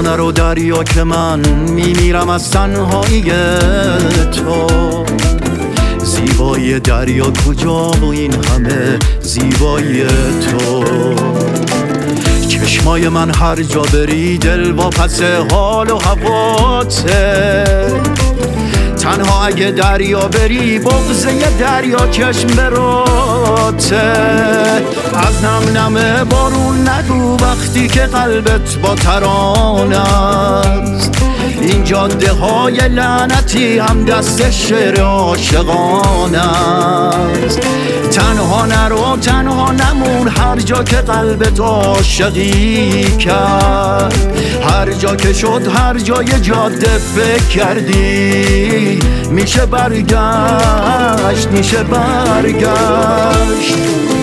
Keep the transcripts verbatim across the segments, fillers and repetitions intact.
تنها نرو دریا که من میمیرم از تنهایی تو. زیبایی دریا کجا و این همه زیبایی تو. چشمای من هر جا بری دل واپس حال و هواته. تنها اگه دریا بری بغضه دریا چشم براته. از نم نم بارون نگو وقتی که قلبت با ترانه است. این جاده های لعنتی هم دست شعر عاشقانه است. تنها نرو تنها نمون هر جا که قلبت عاشقی کرد. هر جا که شد هر جای جاده فکر کردی میشه برگشت میشه برگشت.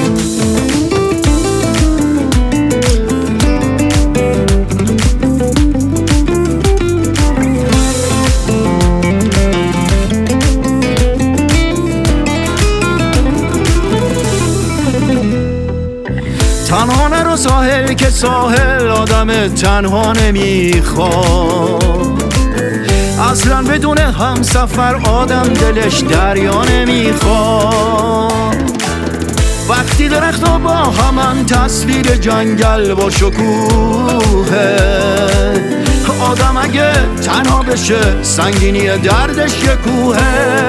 تنها نرو ساحل که ساحل آدم تنها نمیخواد. اصلا بدون همسفر آدم دلش دریا نمیخواد. وقتی درختا با همن تصویر جنگل با شکوهه. آدم اگه تنها بشه سنگینی دردش یه کوهه.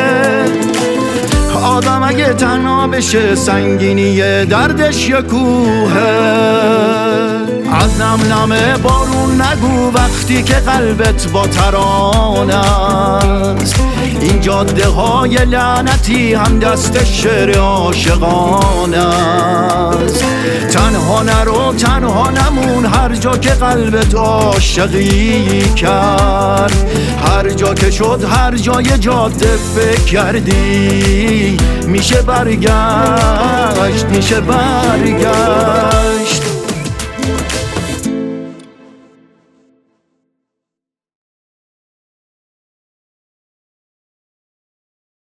آدم اگه تنها بشه سنگینی دردش یه کوهه. از نم نم بارون نگو وقتی که قلبت با ترانه است. این جاده های لعنتی هم دست شعر عاشقانه است. تنها نرو تنها نمون هر جا که قلبت عاشقی کرد. هر جا که شد هر جای جاده فکر کردی میشه برگشت میشه برگشت.